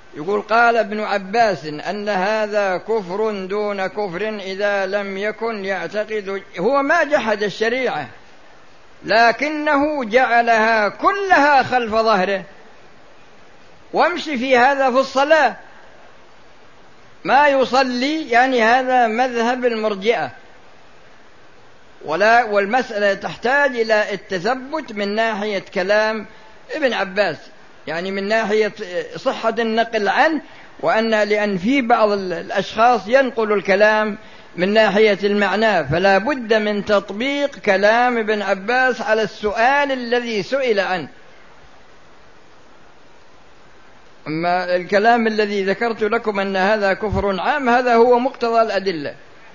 يقول قال ابن عباس أن هذا كفر دون كفر إذا لم يكن يعتقد. هو ما جحد الشريعة لكنه جعلها كلها خلف ظهره، وامشي في هذا في الصلاة ما يصلي، يعني هذا مذهب المرجئة. والمسألة تحتاج إلى التثبت من ناحية كلام ابن عباس، يعني من ناحية صحة النقل عنه، لأن في بعض الأشخاص ينقل الكلام من ناحية المعنى، فلا بد من تطبيق كلام ابن عباس على السؤال الذي سئل عنه. أما الكلام الذي ذكرت لكم أن هذا كفر عام، هذا هو مقتضى الأدلة.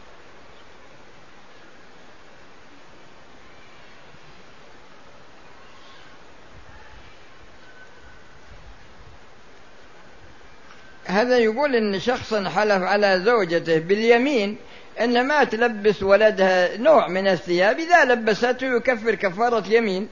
هذا يقول إن شخصا حلف على زوجته باليمين أن ما تلبس ولدها نوع من الثياب، إذا لبسته يكفر كفارة يمين.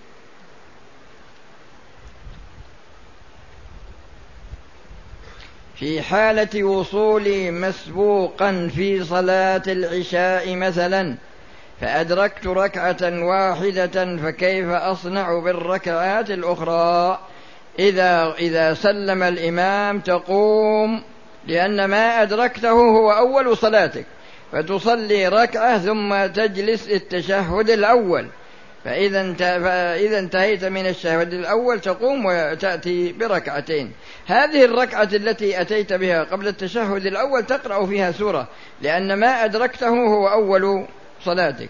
في حالة وصولي مسبوقا في صلاة العشاء مثلا فأدركت ركعة واحدة، فكيف أصنع بالركعات الأخرى؟ إذا سلم الإمام تقوم، لأن ما أدركته هو أول صلاتك، فتصلي ركعة ثم تجلس التشهد الأول، فإذا انتهيت من التشهد الأول تقوم وتأتي بركعتين. هذه الركعة التي أتيت بها قبل التشهد الأول تقرأ فيها سورة، لأن ما أدركته هو أول صلاتك.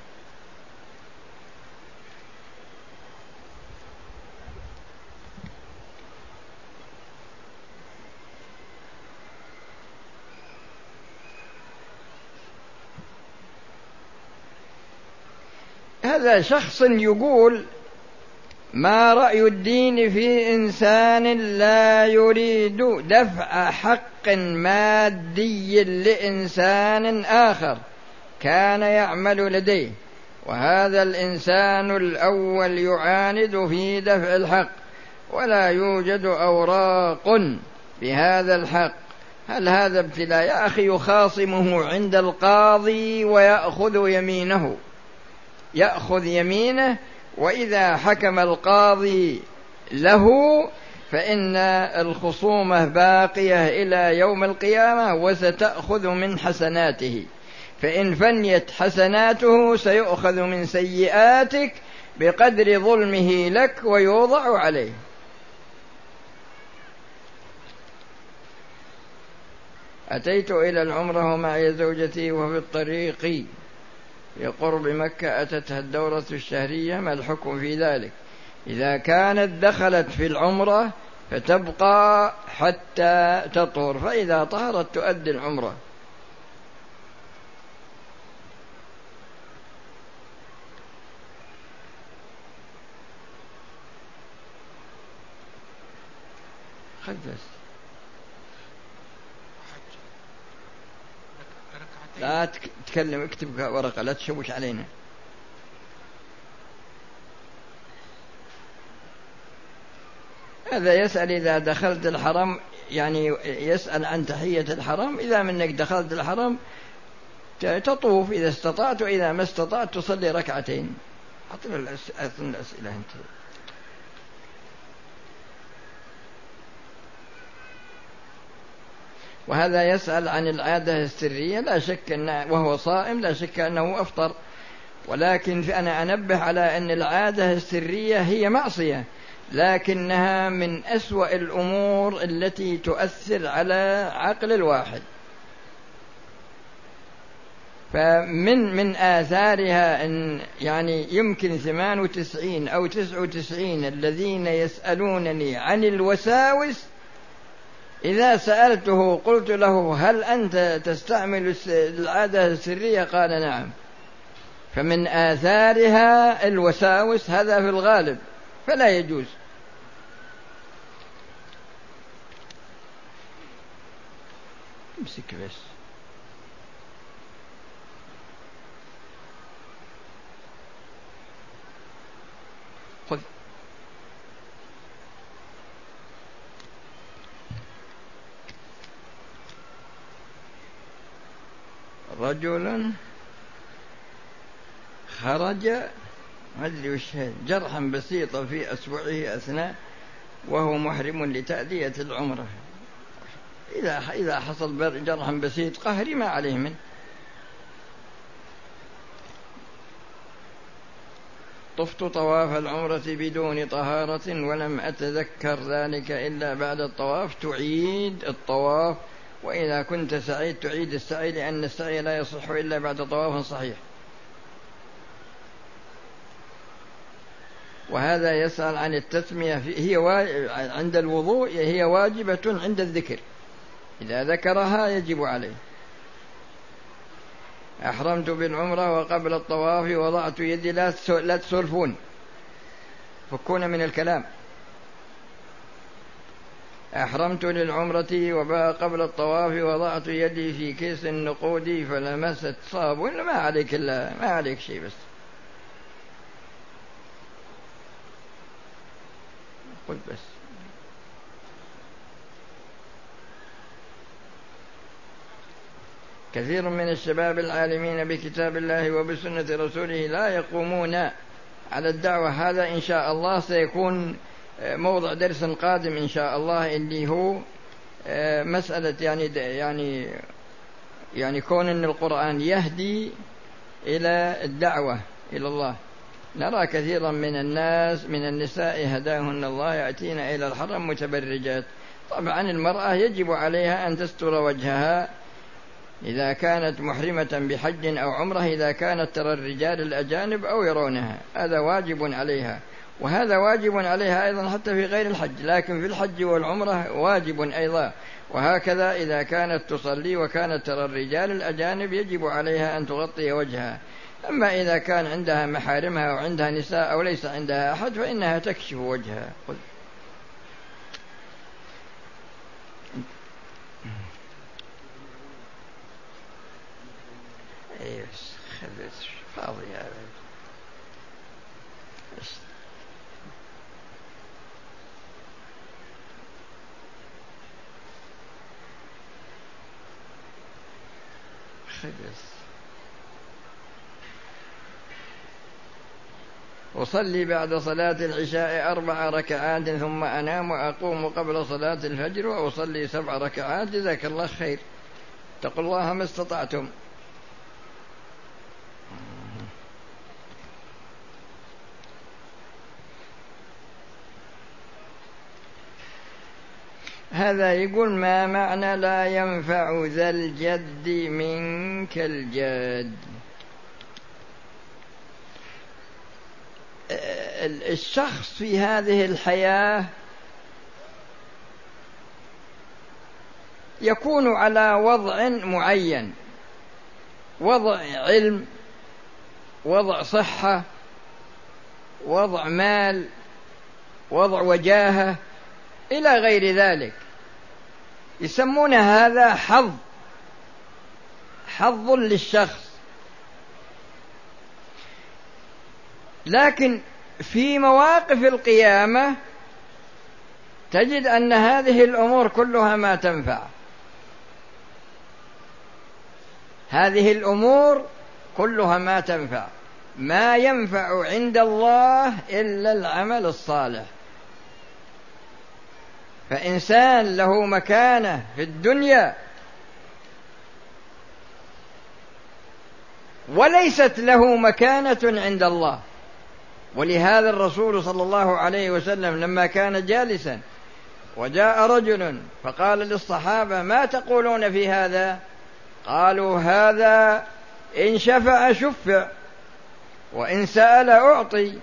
هذا شخص يقول: ما رأي الدين في إنسان لا يريد دفع حق مادي لإنسان آخر كان يعمل لديه، وهذا الإنسان الأول يعاند في دفع الحق ولا يوجد أوراق بهذا الحق، هل هذا ابتلاء؟ يا أخي، يخاصمه عند القاضي ويأخذ يمينه، وإذا حكم القاضي له فإن الخصومة باقية إلى يوم القيامة، وستأخذ من حسناته، فإن فنيت حسناته سيؤخذ من سيئاتك بقدر ظلمه لك ويوضع عليه. أتيت إلى العمرة ومعي زوجتي وفي الطريق في قرب مكة أتتها الدورة الشهرية، ما الحكم في ذلك؟ إذا كانت دخلت في العمرة فتبقى حتى تطهر، فإذا طهرت تؤدي العمرة. لا تتكلم، اكتب ورقة، لا تشوش علينا. هذا يسأل إذا دخلت الحرم، يعني يسأل عن تحية الحرم. إذا منك دخلت الحرم تطوف إذا استطعت، وإذا ما استطعت تصلي ركعتين. أعطنا الأسئلة أنت. وهذا يسأل عن العادة السرية، لا شك وهو صائم لا شك أنه أفطر، ولكن أنا أنبه على أن العادة السرية هي معصية، لكنها من أسوأ الأمور التي تؤثر على عقل الواحد. فمن آثارها أن يعني يمكن 98 أو 99 الذين يسألونني عن الوساوس إذا سألته قلت له: هل أنت تستعمل العادة السرية؟ قال: نعم. فمن آثارها الوساوس، هذا في الغالب، فلا يجوز. امسك بس. خذ. رجل خرج ما أدري وش جرحا بسيطا في أسبوعه أثناء وهو محرم لتأدية العمرة. إذا حصل جرحا بسيط قهري ما عليه منه. طفت طواف العمرة بدون طهارة ولم أتذكر ذلك إلا بعد الطواف. تعيد الطواف، وإذا كنت سعيد تعيد السعي، لأن السعي لا يصح إلا بعد طواف صحيح. وهذا يسأل عن التسمية، هي عند الوضوء هي واجبة عند الذكر، إذا ذكرها يجب عليه. أحرمت بالعمرة وقبل الطواف وضعت يدي، لا تسولفون، فكون من الكلام. أحرمت للعمرة وقبل الطواف وضعت يدي في كيس النقود فلمست صابون. ما عليك شيء، بس قل بس. كثير من الشباب العالمين بكتاب الله وبسنة رسوله لا يقومون على الدعوة. هذا إن شاء الله سيكون موضع درس قادم إن شاء الله، اللي هو مسألة يعني كون أن القرآن يهدي إلى الدعوة إلى الله. نرى كثيرا من الناس من النساء هداهن الله يأتين إلى الحرم متبرجات. طبعا المرأة يجب عليها أن تستر وجهها إذا كانت محرمة بحج أو عمرة، إذا كانت ترى الرجال الأجانب أو يرونها، هذا واجب عليها. وهذا واجب عليها أيضا حتى في غير الحج، لكن في الحج والعمرة واجب أيضا. وهكذا إذا كانت تصلي وكانت ترى الرجال الأجانب يجب عليها أن تغطي وجهها. أما إذا كان عندها محارمها أو عندها نساء أو ليس عندها أحد فإنها تكشف وجهها. فاضي أصلي بعد صلاة العشاء 4 ركعات ثم أنام وأقوم قبل صلاة الفجر وأصلي 7 ركعات. جزاك الله خير. اتقوا الله ما استطعتم. هذا يقول: ما معنى لا ينفع ذا الجد منك الجد؟ الشخص في هذه الحياة يكون على وضع معين، وضع علم، وضع صحة، وضع مال، وضع وجاهة إلى غير ذلك، يسمون هذا حظ للشخص. لكن في مواقف القيامة تجد أن هذه الأمور كلها ما تنفع. هذه الأمور كلها ما تنفع. ما ينفع عند الله إلا العمل الصالح. فإنسان له مكانة في الدنيا وليست له مكانة عند الله. ولهذا الرسول صلى الله عليه وسلم لما كان جالسا وجاء رجل فقال للصحابة: ما تقولون في هذا؟ قالوا: هذا إن شفع شفع، وإن سأل أعطي،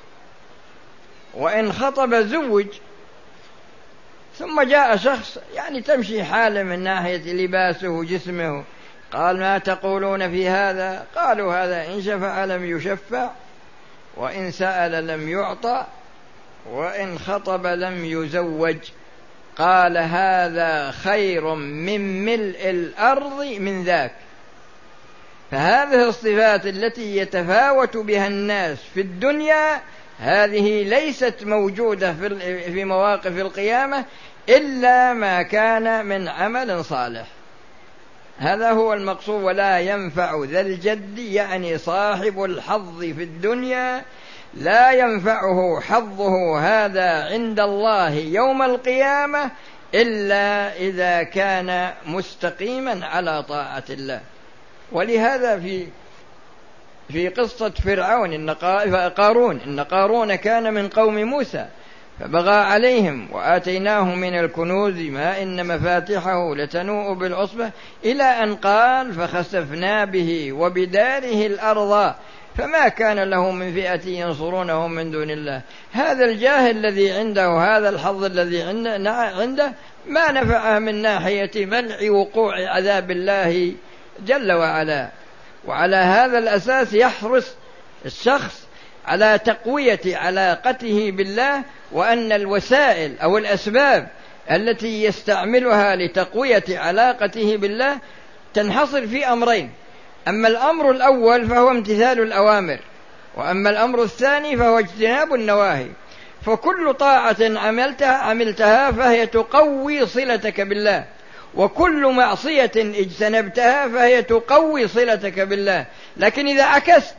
وإن خطب زوج. ثم جاء شخص تمشي حاله من ناحية لباسه وجسمه، قال: ما تقولون في هذا؟ قالوا: هذا إن شفع لم يشفع، وإن سأل لم يعطى، وإن خطب لم يزوج. قال: هذا خير من ملء الأرض من ذاك. فهذه الصفات التي يتفاوت بها الناس في الدنيا هذه ليست موجودة في مواقف القيامة إلا ما كان من عمل صالح. هذا هو المقصود. ولا ينفع ذا الجد يعني صاحب الحظ في الدنيا لا ينفعه حظه هذا عند الله يوم القيامة إلا إذا كان مستقيما على طاعة الله. ولهذا في قصة فرعون قارون إن قارون كان من قوم موسى فبغى عليهم وآتيناه من الكنوز ما إن مفاتحه لتنوء بالعصبة إلى أن قال فخسفنا به وبداره الأرض فما كان له من فئة ينصرونه من دون الله. هذا الجاه الذي عنده هذا الحظ الذي عنده ما نفعه من ناحية منع وقوع عذاب الله جل وعلا. وعلى هذا الأساس يحرص الشخص على تقوية علاقته بالله، وأن الوسائل أو الأسباب التي يستعملها لتقوية علاقته بالله تنحصر في أمرين: أما الأمر الأول فهو امتثال الأوامر، وأما الأمر الثاني فهو اجتناب النواهي. فكل طاعة عملتها فهي تقوي صلتك بالله، وكل معصية اجتنبتها فهي تقوي صلتك بالله. لكن إذا عكست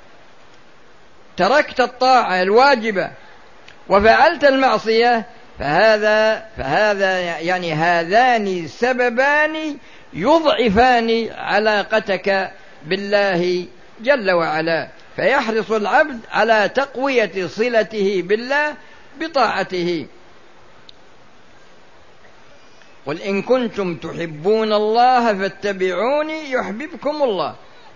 تركت الطاعة الواجبة وفعلت المعصية فهذا يعني هذان سببان يضعفان علاقتك بالله جل وعلا. فيحرص العبد على تقوية صلته بالله بطاعته. قل إن كنتم تحبون الله فاتبعوني يحببكم الله.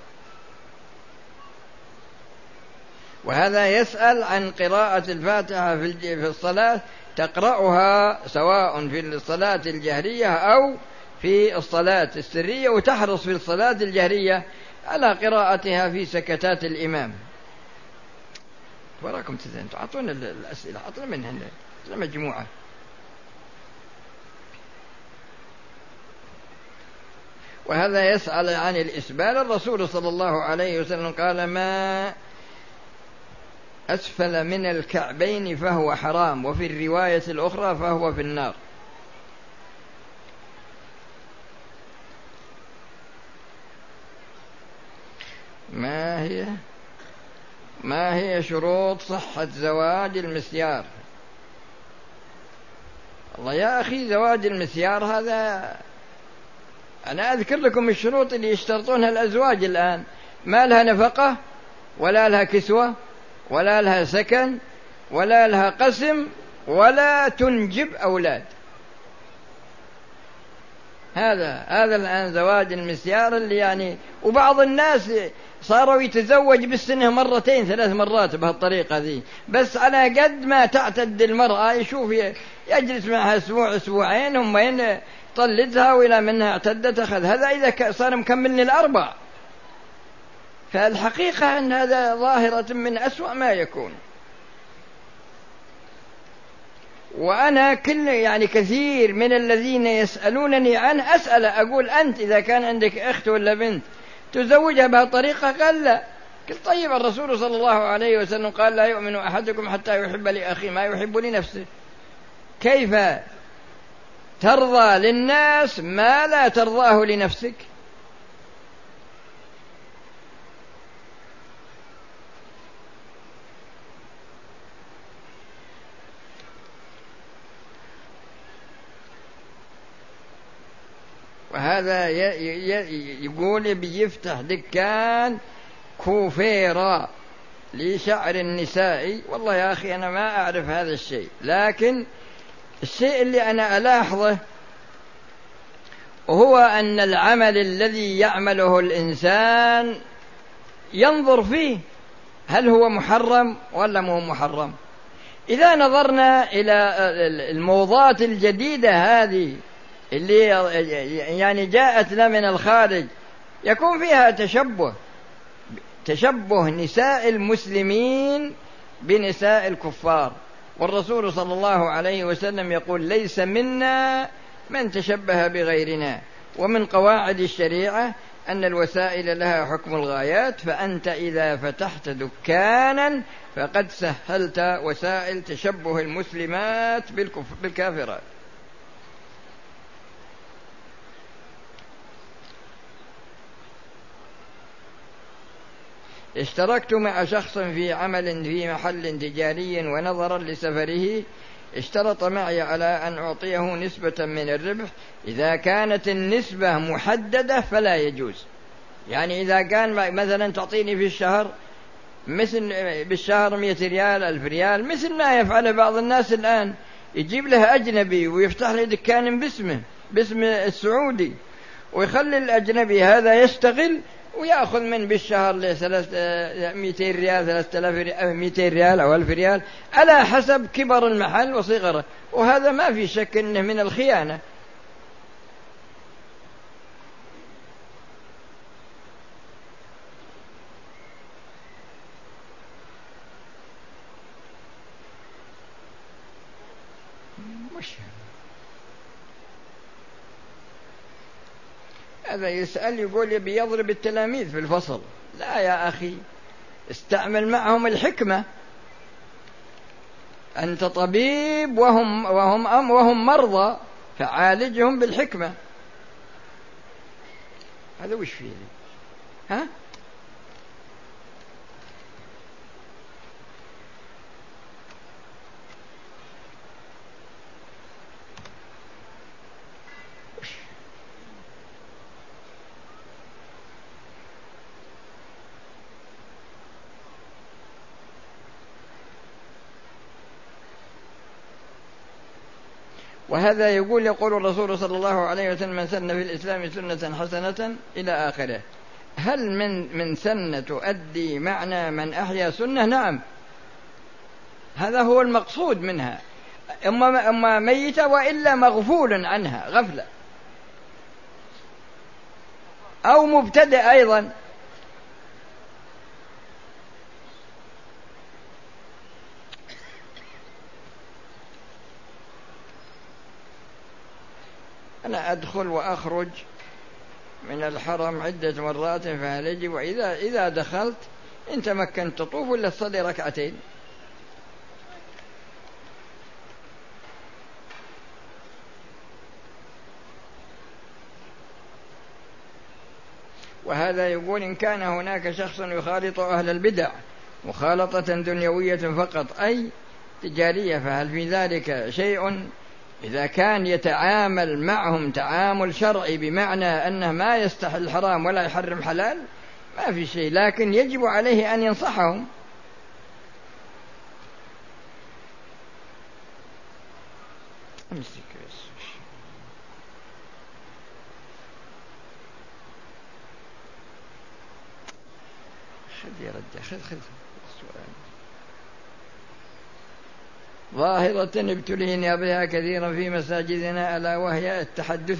وهذا يسأل عن قراءة الفاتحة في الصلاة، تقرأها سواء في الصلاة الجهرية أو في الصلاة السرية، وتحرص في الصلاة الجهرية على قراءتها في سكتات الإمام. وراكم تزين تعطون الأسئلة، أطلع منها مجموعة. وهذا يسأل عن الإسبال. الرسول صلى الله عليه وسلم قال: ما أسفل من الكعبين فهو حرام، وفي الرواية الأخرى فهو في النار. ما هي شروط صحة زواج المسيار؟ الله يا أخي، زواج المسيار هذا أنا أذكر لكم الشروط اللي يشترطونها الأزواج الآن: ما لها نفقة، ولا لها كسوة، ولا لها سكن، ولا لها قسم، ولا تنجب أولاد. هذا الآن زواج المسيار اللي يعني. وبعض الناس صاروا يتزوج بالسنة مرتين 3 مرات بهالطريقة ذي، بس على قد ما تعتد المرأة يشوف يجلس معها أسبوع أسبوعين هم يطلدها، وإلى منها اعتدت أخذ. هذا إذا صار مكمل 4. فالحقيقة أن هذا ظاهرة من أسوأ ما يكون. وأنا كثير من الذين يسألونني عنه أسأل أقول: أنت إذا كان عندك أخت ولا بنت تزوجها بهالطريقة؟ قال: لا. قلت: طيب الرسول صلى الله عليه وسلم قال: لا يؤمن أحدكم حتى يحب لأخيه ما يحب لنفسه. كيف ترضى للناس ما لا ترضاه لنفسك؟ وهذا يقول بيفتح دكان كوفيرا لشعر النساء. والله يا أخي أنا ما أعرف هذا الشيء، لكن الشيء اللي أنا ألاحظه هو أن العمل الذي يعمله الإنسان ينظر فيه هل هو محرم ولا مو محرم. إذا نظرنا إلى الموضات الجديدة هذه اللي يعني جاءت لنا من الخارج، يكون فيها تشبه نساء المسلمين بنساء الكفار. والرسول صلى الله عليه وسلم يقول: ليس منا من تشبه بغيرنا. ومن قواعد الشريعة أن الوسائل لها حكم الغايات، فأنت إذا فتحت دكانا فقد سهلت وسائل تشبه المسلمات بالكافرات. اشتركت مع شخص في عمل في محل تجاري، ونظرا لسفره اشترط معي على أن أعطيه نسبة من الربح. إذا كانت النسبة محددة فلا يجوز. يعني إذا كان مثلا تعطيني في الشهر مثل بالشهر 100 ريال 1000 ريال، مثل ما يفعل بعض الناس الآن، يجيب له أجنبي ويفتح له دكان باسم السعودي، ويخلي الأجنبي هذا يشتغل ويأخذ من بالشهر 200 ريال 3200 ريال أو 1000 ريال على حسب كبر المحل وصغره، وهذا ما في شك أنه من الخيانة. هذا يسأل يقول يبي يضرب التلاميذ في الفصل. لا يا أخي، استعمل معهم الحكمة. أنت طبيب وهم مرضى، فعالجهم بالحكمة. هذا وش فيه؟ ها؟ وهذا يقول الرسول صلى الله عليه وسلم: من سن في الإسلام سنة حسنة إلى آخره. هل من سنة تؤدي معنى من أحيا سنة؟ نعم، هذا هو المقصود منها، أما ميتة وإلا مغفول عنها غفلة، أو مبتدئ أيضا. أنا أدخل وأخرج من الحرم عدة مرات، فهل يجب؟ وإذا دخلت إن تمكنت تطوف ولا تصلي ركعتين. وهذا يقول: إن كان هناك شخص يخالط أهل البدع مخالطة دنيوية فقط أي تجارية، فهل في ذلك شيء؟ إذا كان يتعامل معهم تعامل شرعي بمعنى أنه ما يستحل حرام ولا يحرم حلال ما في شيء، لكن يجب عليه أن ينصحهم. خذ السؤال. ظاهرة ابتلينا بها كثيرا في مساجدنا، ألا وهي التحدث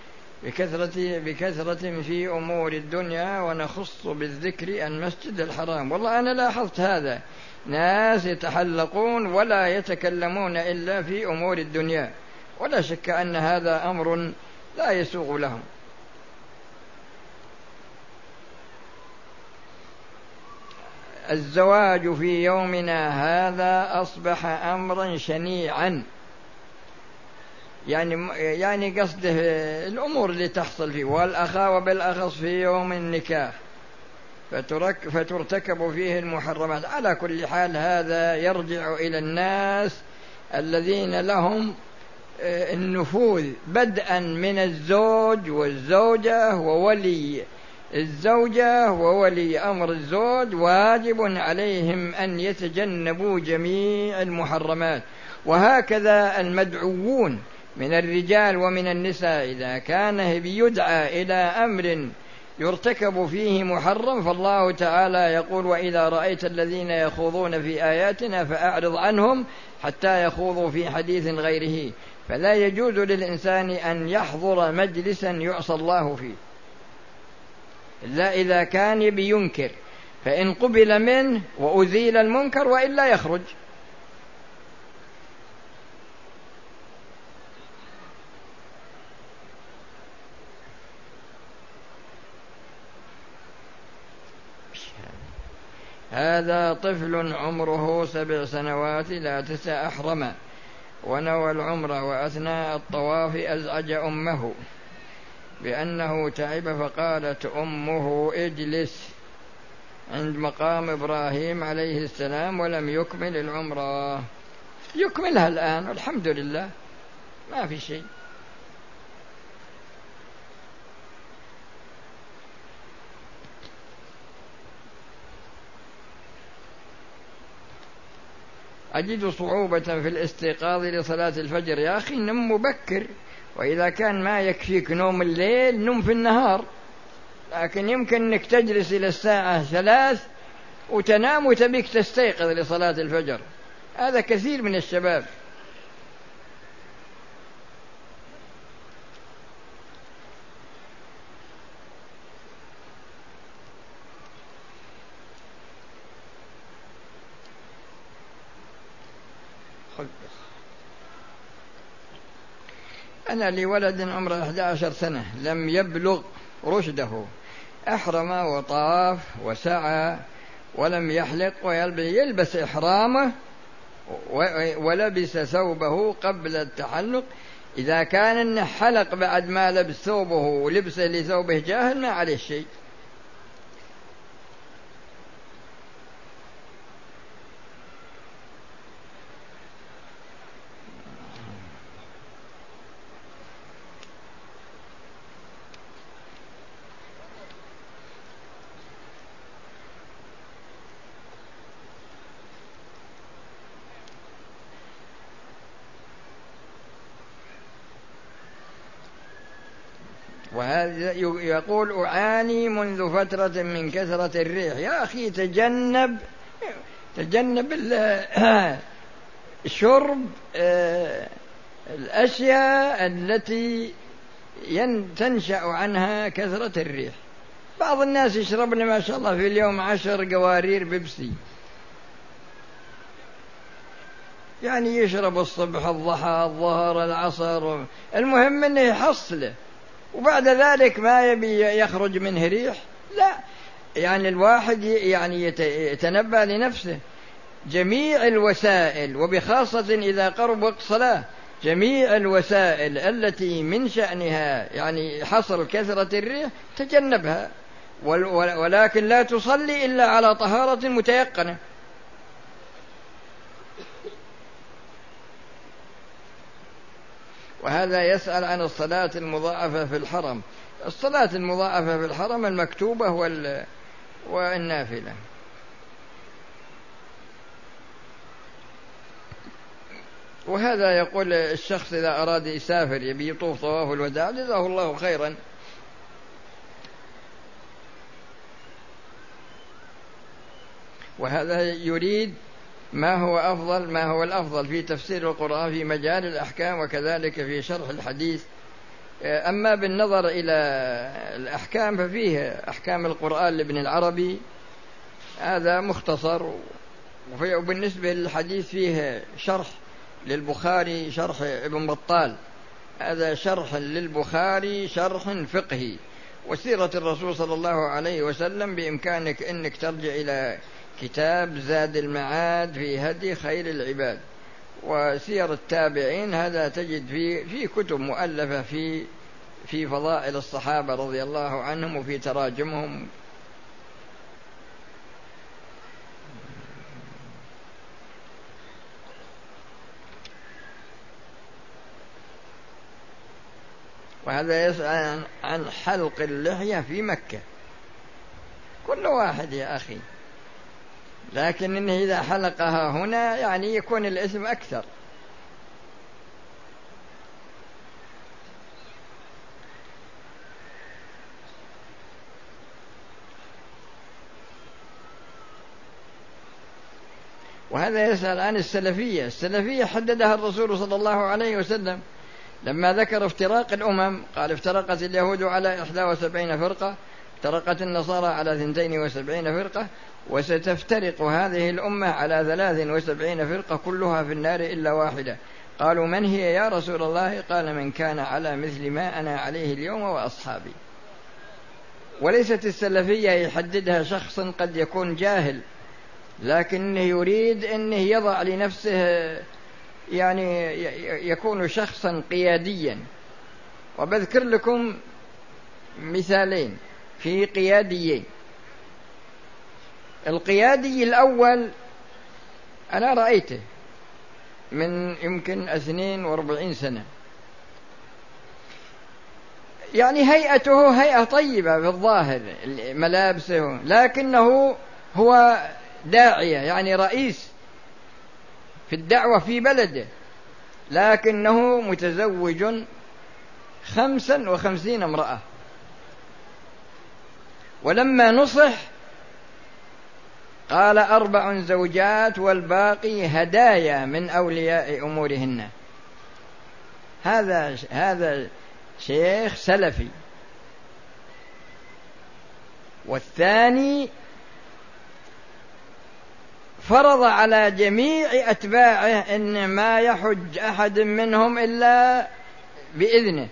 بكثرة في أمور الدنيا، ونخص بالذكر المسجد الحرام. والله أنا لاحظت هذا، ناس يتحلقون ولا يتكلمون إلا في أمور الدنيا، ولا شك أن هذا أمر لا يسوغ لهم. الزواج في يومنا هذا أصبح أمرا شنيعا، يعني قصده الأمور اللي تحصل فيه، والأخا وبالأخص في يوم النكاح فترتكب فيه المحرمات. على كل حال هذا يرجع إلى الناس الذين لهم النفوذ، بدءا من الزوج والزوجة وولي الزوجة وولي أمر الزوج، واجب عليهم أن يتجنبوا جميع المحرمات. وهكذا المدعوون من الرجال ومن النساء، إذا كان بيدعى إلى أمر يرتكب فيه محرم، فالله تعالى يقول: وإذا رأيت الذين يخوضون في آياتنا فأعرض عنهم حتى يخوضوا في حديث غيره. فلا يجوز للإنسان أن يحضر مجلسا يعصى الله فيه إلا إذا كان بينكر، فإن قبل منه وأزيل المنكر، وإلا يخرج. هذا طفل عمره 7 سنوات لا 9 أحرم، ونوى العمرة، وأثناء الطواف أزعج أمه بأنه تعب، فقالت أمه: اجلس، عند مقام إبراهيم عليه السلام ولم يكمل العمرة، يكملها الآن والحمد لله ما في شيء. أجد صعوبة في الاستيقاظ لصلاة الفجر. يا أخي نم مبكر، وإذا كان ما يكفيك نوم الليل نم في النهار، لكن يمكن أنك تجلس إلى الساعة 3 وتنام وتبيك تستيقظ لصلاة الفجر. هذا كثير من الشباب. أنا لولد عمره 11 سنة لم يبلغ رشده، أحرم وطاف وسعى ولم يحلق ويلبس إحرامه ولبس ثوبه قبل التحلق. إذا كان إنه حلق بعد ما لبس ثوبه ولبسه لثوبه جاهل ما عليه شيء. وهذا يقول أعاني منذ فترة من كثرة الريح. يا أخي تجنب شرب الأشياء التي تنشأ عنها كثرة الريح. بعض الناس يشربن ما شاء الله في اليوم 10 قوارير بيبسي، يعني يشرب الصبح الضحى الظهر العصر، المهم أنه يحصله، وبعد ذلك ما يبي يخرج منه ريح. لا، يعني الواحد يعني يتنبأ لنفسه. جميع الوسائل، وبخاصة إذا قرب وقت صلاة، جميع الوسائل التي من شأنها يعني حصر كثرة الريح تجنبها، ولكن لا تصلي إلا على طهارة متيقنة. وهذا يسأل عن الصلاة المضاعفة في الحرم. الصلاة المضاعفة في الحرم المكتوبة والنافلة. وهذا يقول الشخص إذا أراد يسافر يبي يطوف طواف الوداع جزاه الله خيرا. وهذا يريد ما هو الأفضل في تفسير القرآن في مجال الأحكام وكذلك في شرح الحديث. أما بالنظر إلى الأحكام ففيه أحكام القرآن لابن العربي، هذا مختصر، وبالنسبة للحديث فيه شرح للبخاري، شرح ابن بطال، هذا شرح للبخاري شرح فقهي. وسيرة الرسول صلى الله عليه وسلم بإمكانك أنك ترجع إلى كتاب زاد المعاد في هدي خير العباد، وسير التابعين هذا تجد في كتب مؤلفة في فضائل الصحابة رضي الله عنهم وفي تراجمهم. وهذا يسأل عن حلق اللحية في مكة. كل واحد يا أخي، لكن إنه إذا حلقها هنا يعني يكون الإثم أكثر. وهذا يسأل عن السلفية. السلفية حددها الرسول صلى الله عليه وسلم لما ذكر افتراق الأمم، قال افترقت اليهود على 71 فرقة، افترقت النصارى على 72 فرقة، وستفترق هذه الأمة على 73 فرقة كلها في النار إلا واحدة. قالوا من هي يا رسول الله؟ قال من كان على مثل ما أنا عليه اليوم وأصحابي. وليست السلفية يحددها شخص قد يكون جاهل، لكن يريد أنه يضع لنفسه يعني يكون شخصا قياديا. وبذكر لكم مثالين في قياديين. القيادي الأول أنا رأيته من يمكن 42 سنة، يعني هيئته هيئة طيبة في الظاهر، ملابسه، لكنه هو داعية يعني رئيس في الدعوة في بلده، لكنه متزوج 55 امرأة، ولما نصح قال 4 زوجات والباقي هدايا من أولياء أمورهن. هذا شيخ سلفي. والثاني فرض على جميع أتباعه إن ما يحج أحد منهم إلا بإذنه،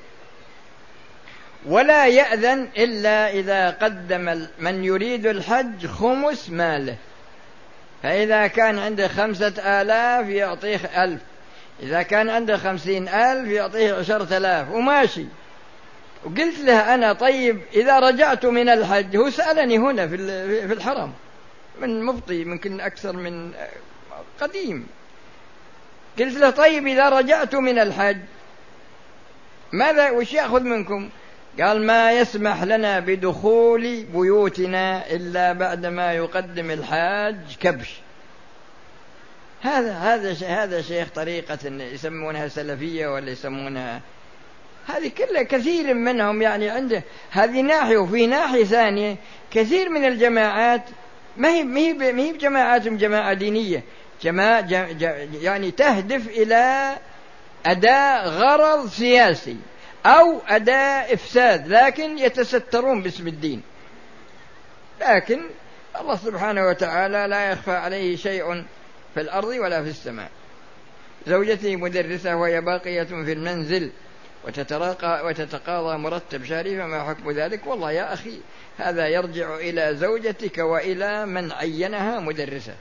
ولا يأذن إلا إذا قدم من يريد الحج خمس ماله، فإذا كان عنده 5000 يعطيه 1000، إذا كان عنده 50,000 يعطيه 10,000 وماشي. وقلت له أنا طيب إذا رجعت من الحج، هو سألني هنا في الحرم من مفطي ممكن أكثر من قديم، قلت له طيب إذا رجعت من الحج ماذا وش يأخذ منكم؟ قال ما يسمح لنا بدخول بيوتنا إلا بعدما يقدم الحاج كبش. هذا شيخ طريقة يسمونها سلفية ولا يسمونها، هذه كلها كثير منهم يعني عنده هذه ناحية. وفي ناحية ثانية كثير من الجماعات ما هي جماعة دينية، يعني تهدف إلى أداء غرض سياسي أو أداء إفساد، لكن يتسترون باسم الدين. لكن الله سبحانه وتعالى لا يخفى عليه شيء في الأرض ولا في السماء. زوجتي مدرسة وهي باقية في المنزل وتتقاضى مرتب شهري، فما حكم ذلك؟ والله يا أخي هذا يرجع إلى زوجتك وإلى من عينها مدرسة.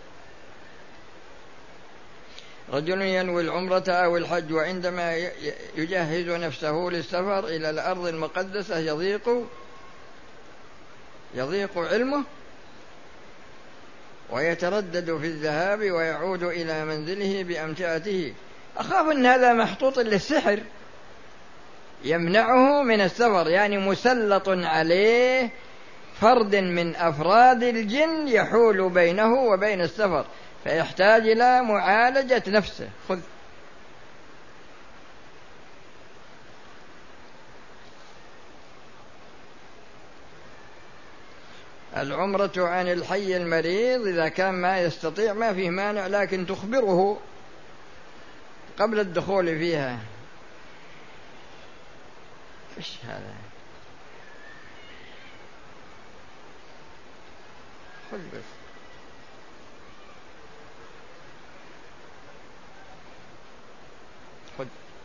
رجل ينوي العمرة أو الحج وعندما يجهز نفسه للسفر إلى الأرض المقدسة يضيق علمه ويتردد في الذهاب ويعود إلى منزله بأمتعته. أخاف أن هذا محطوط للسحر يمنعه من السفر، يعني مسلط عليه فرد من أفراد الجن يحول بينه وبين السفر، فيحتاج إلى معالجة نفسه. خذ العمرة عن الحي المريض إذا كان ما يستطيع ما فيه مانع، لكن تخبره قبل الدخول فيها. إيش هذا؟ خذ بس. خذ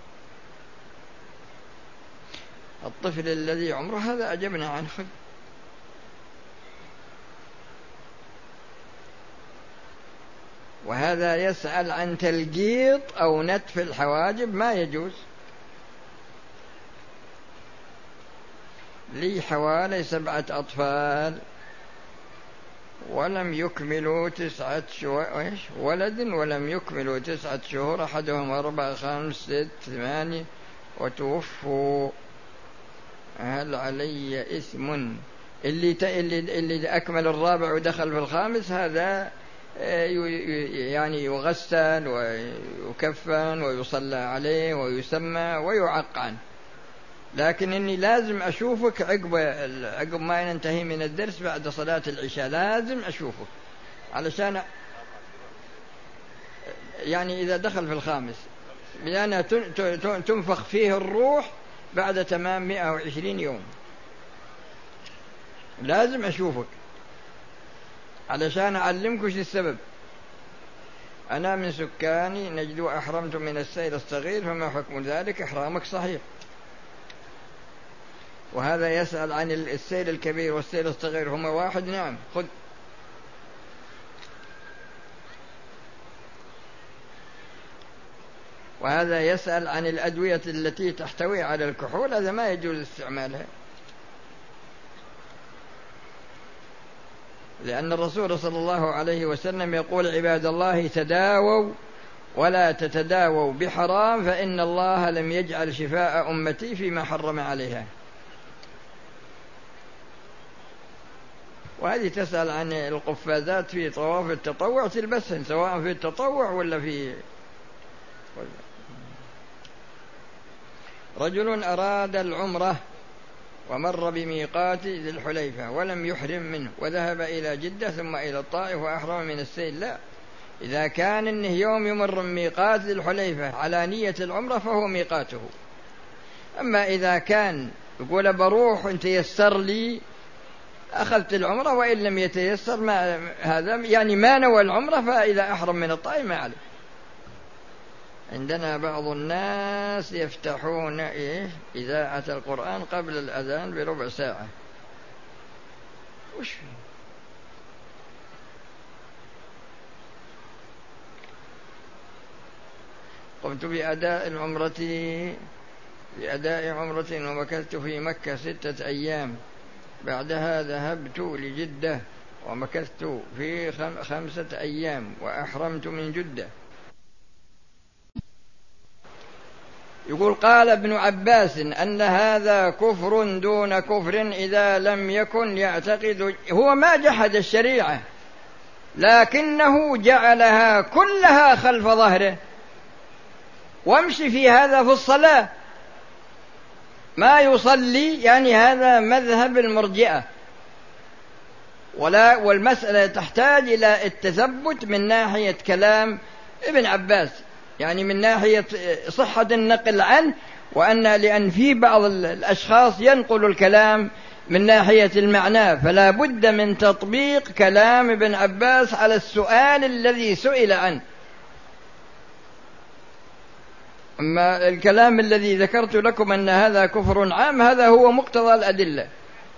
الطفل الذي عمره هذا أجبنا عنه. خذ. وهذا يسأل عن تلقيط أو نتف الحواجب، ما يجوز. لي حوالي 7 أطفال ولم يكملوا 9 شهور، ولد ولم يكملوا 9 شهور، أحدهم 4 5 6 8 وتوفوا، هل علي إثم؟ اللي أكمل الرابع ودخل في الخامس هذا يعني يغسل ويكفن ويصلى عليه ويسمى ويعقن، لكن إني لازم أشوفك عقب ما ننتهي من الدرس بعد صلاة العشاء، لازم أشوفك علشان يعني إذا دخل في الخامس، لأنها تنفخ فيه الروح بعد تمام 120 يوم، لازم أشوفك علشان أعلمك وش السبب. أنا من سكاني نجد أحرمت من السيل الصغير، فما حكم ذلك؟ إحرامك صحيح. وهذا يسأل عن السيل الكبير والسيل الصغير هما واحد؟ نعم. خذ. وهذا يسأل عن الأدوية التي تحتوي على الكحول، هذا ما يجوز استعمالها، لأن الرسول صلى الله عليه وسلم يقول: عباد الله تداووا ولا تتداووا بحرام فإن الله لم يجعل شفاء أمتي فيما حرم عليها. وهذه تسأل عن القفازات في طواف التطوع تلبسهن سواء في التطوع ولا في. رجل أراد العمرة ومر بميقات ذي الحليفة ولم يحرم منه وذهب إلى جدة ثم إلى الطائف وأحرم من السيل. لا، إذا كان إنه يوم يمر من ميقات ذي الحليفة على نية العمرة فهو ميقاته. أما إذا كان يقول بروح إن تيسر لي أخذت العمرة وإن لم يتيسر ما هذا يعني ما نوى العمرة، فإذا أحرم من الطائف ما عليه. عندنا بعض الناس يفتحون إذاعة القرآن قبل الأذان بربع ساعة. وش فيه؟ قمت بأداء عمرة ومكثت في مكة 6 أيام، بعدها ذهبت لجدة ومكثت في 5 أيام وأحرمت من جدة. يقول: قال ابن عباس أن هذا كفر دون كفر إذا لم يكن يعتقد. هو ما جحد الشريعة لكنه جعلها كلها خلف ظهره. وامشي في هذا في الصلاة ما يصلي، يعني هذا مذهب المرجئة. والمسألة تحتاج إلى التثبت من ناحية كلام ابن عباس، يعني من ناحية صحة النقل عنه، لأن في بعض الأشخاص ينقل الكلام من ناحية المعنى، فلا بد من تطبيق كلام ابن عباس على السؤال الذي سئل عنه. أما الكلام الذي ذكرت لكم أن هذا كفر عام، هذا هو مقتضى الأدلة.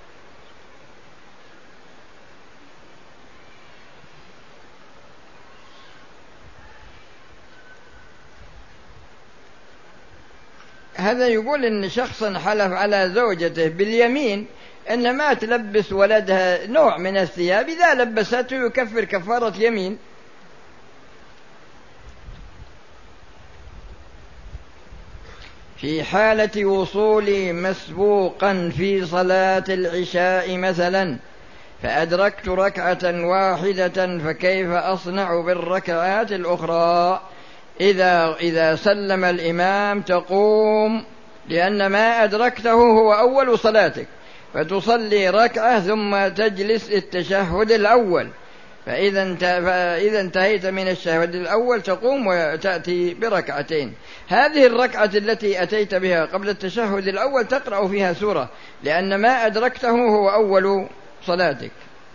هذا يقول إن شخصا حلف على زوجته باليمين أن ما تلبس ولدها نوع من الثياب، إذا لبسته يكفر كفارة يمين. في حالة وصولي مسبوقا في صلاة العشاء مثلا فأدركت ركعة واحدة، فكيف أصنع بالركعات الأخرى؟ إذا سلم الإمام تقوم، لأن ما أدركته هو أول صلاتك، فتصلي ركعة ثم تجلس التشهد الأول، فإذا انتهيت من التشهد الأول تقوم وتأتي بركعتين. هذه الركعة التي أتيت بها قبل التشهد الأول تقرأ فيها سورة، لأن ما أدركته هو أول صلاتك.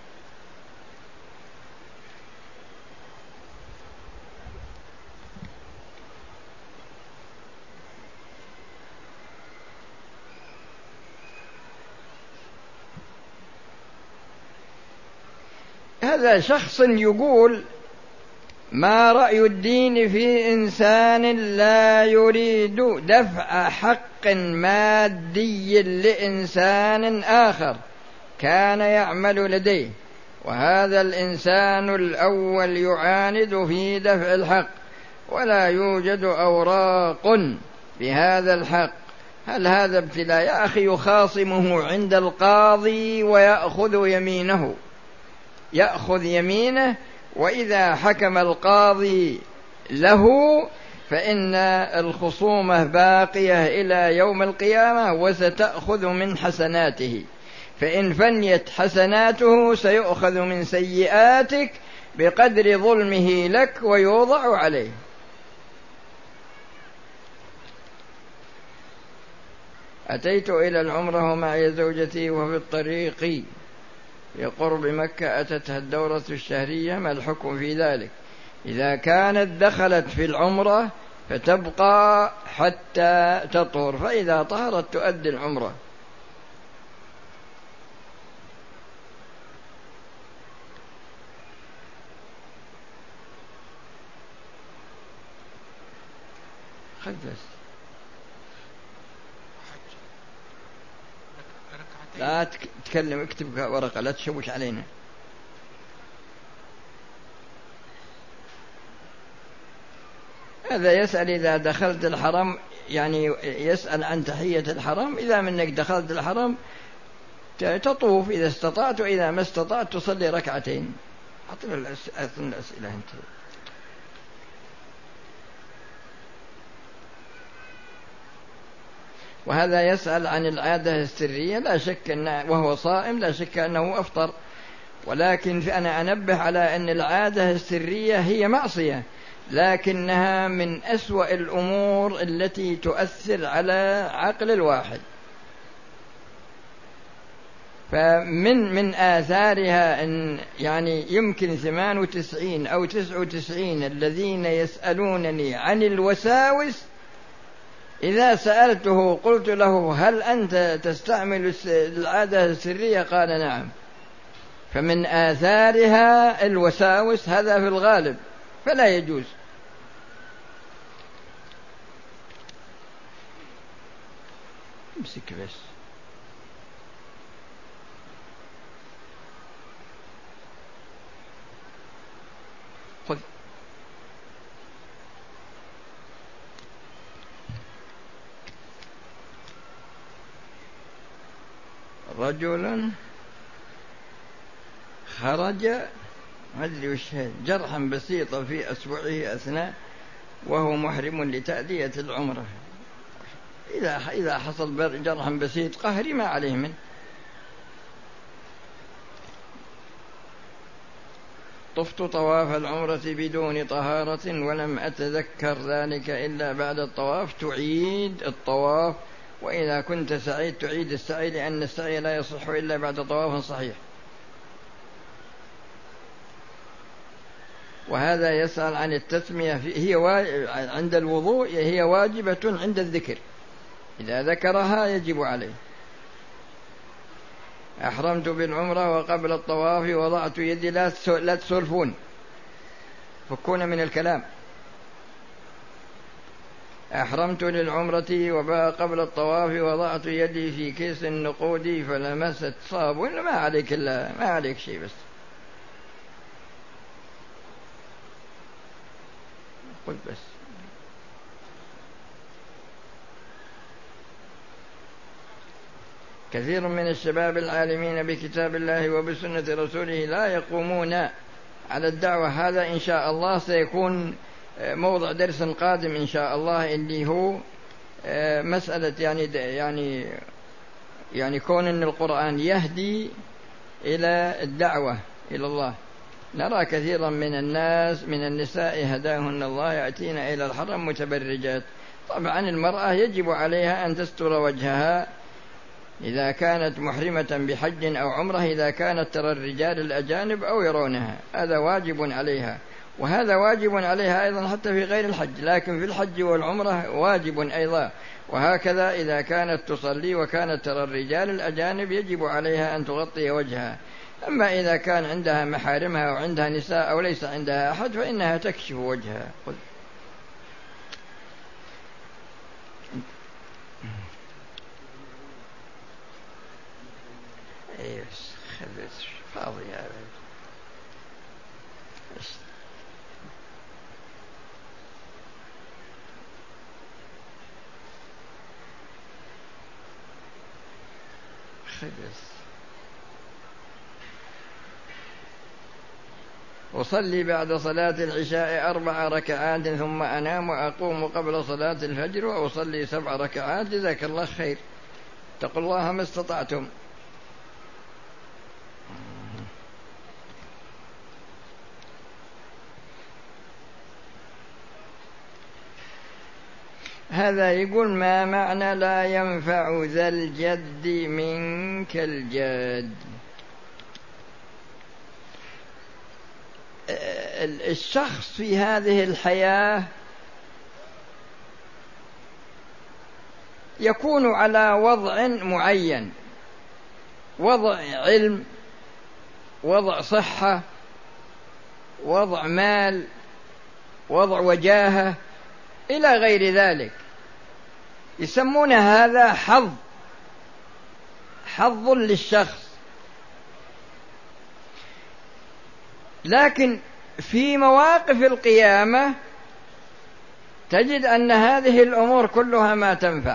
هذا شخص يقول: ما رأي الدين في إنسان لا يريد دفع حق مادي لإنسان آخر كان يعمل لديه، وهذا الإنسان الأول يعاند في دفع الحق ولا يوجد أوراق بهذا الحق، هل هذا ابتلاء؟ يا أخي، يخاصمه عند القاضي ويأخذ يمينه، وإذا حكم القاضي له فإن الخصومة باقية إلى يوم القيامة وستأخذ من حسناته، فإن فنيت حسناته سيؤخذ من سيئاتك بقدر ظلمه لك ويوضع عليه. أتيت إلى العمرة ومعي زوجتي وفي الطريق بقرب مكة أتتها الدورة الشهرية، ما الحكم في ذلك؟ إذا كانت دخلت في العمرة فتبقى حتى تطهر، فإذا طهرت تؤدي العمرة. لا تتكلم، اكتب ورقة لا تشوش علينا. هذا يسأل إذا دخلت الحرم، يعني يسأل عن تحية الحرم، إذا منك دخلت الحرم تطوف إذا استطعت، وإذا ما استطعت تصلي ركعتين. أعطنا الأسئلة أنت. وهذا يسأل عن العادة السرية، لا شك أن وهو صائم لا شك أنه أفطر، ولكن أنا أنبه على أن العادة السرية هي معصية، لكنها من أسوأ الأمور التي تؤثر على عقل الواحد. فمن آثارها أن يعني يمكن 98 أو 99 الذين يسألونني عن الوساوس إذا سألته قلت له هل أنت تستعمل العادة السرية؟ قال نعم. فمن آثارها الوساوس، هذا في الغالب، فلا يجوز. امسك بس. خذ. رجل خرج ما أدري وش جرحا بسيطا في أسبوعه أثناء وهو محرم لتأدية العمرة. إذا حصل جرحا بسيط قهري ما عليه منه. طفت طواف العمرة بدون طهارة ولم أتذكر ذلك إلا بعد الطواف. تعيد الطواف، وإذا كنت سعيد تعيد السعي، لأن السعي لا يصح إلا بعد طواف صحيح. وهذا يسأل عن التسمية، هي عند الوضوء هي واجبة عند الذكر، إذا ذكرها يجب عليه. أحرمت بالعمرة وقبل الطواف وضعت يدي، لا تسولفون، فكون من الكلام. أحرمت للعمرة وقبل الطواف وضعت يدي في كيس النقود فلمست صابون. ما عليك شيء، بس قل بس. كثير من الشباب العالمين بكتاب الله وبسنة رسوله لا يقومون على الدعوة. هذا إن شاء الله سيكون موضع درس قادم إن شاء الله، اللي هو مسألة يعني كون أن القرآن يهدي إلى الدعوة إلى الله. نرى كثيرا من الناس من النساء هداهن الله يأتين إلى الحرم متبرجات. طبعا المرأة يجب عليها أن تستر وجهها إذا كانت محرمة بحج أو عمرة، إذا كانت ترى الرجال الأجانب أو يرونها، هذا واجب عليها. وهذا واجب عليها أيضا حتى في غير الحج، لكن في الحج والعمرة واجب أيضا. وهكذا إذا كانت تصلي وكانت ترى الرجال الأجانب يجب عليها أن تغطي وجهها. أما إذا كان عندها محارمها أو عندها نساء أو ليس عندها أحد فإنها تكشف وجهها. فاضي أصلي بعد صلاة العشاء 4 ركعات ثم أنام وأقوم قبل صلاة الفجر وأصلي 7 ركعات. جزاك الله خير، اتقوا الله ما استطعتم. هذا يقول ما معنى لا ينفع ذا الجد منك الجد؟ الشخص في هذه الحياة يكون على وضع معين، وضع علم، وضع صحة، وضع مال، وضع وجاهة إلى غير ذلك، يسمون هذا حظ للشخص. لكن في مواقف القيامة تجد أن هذه الأمور كلها ما تنفع.